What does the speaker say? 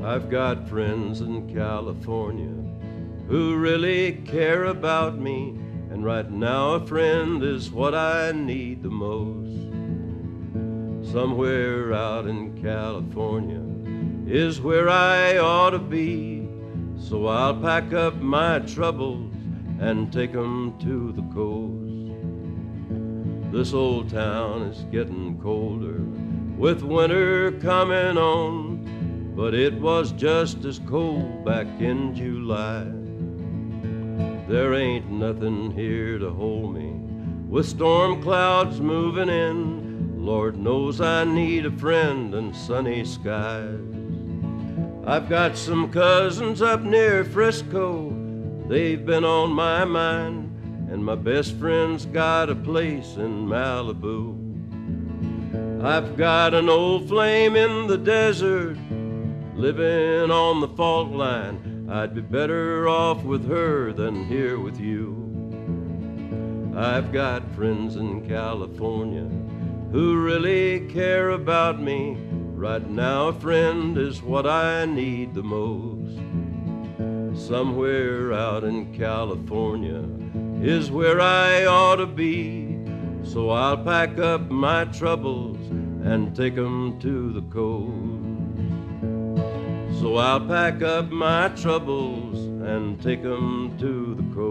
I've got friends in California who really care about me, and right now a friend is what I need the most. Somewhere out in California is where I ought to be, so I'll pack up my troubles and take 'em to the coast. This old town is getting colder with winter coming on, but it was just as cold back in July. There ain't nothing here to hold me with storm clouds moving in. Lord knows I need a friend and sunny skies. I've got some cousins up near Frisco, they've been on my mind, and my best friend's got a place in Malibu. I've got an old flame in the desert living on the fault line. I'd be better off with her than here with you. I've got friends in California who really care about me. Right now a friend is what I need the most. Somewhere out in California is where I ought to be, so I'll pack up my troubles and take 'em to the coast. So I'll pack up my troubles and take 'em to the coast.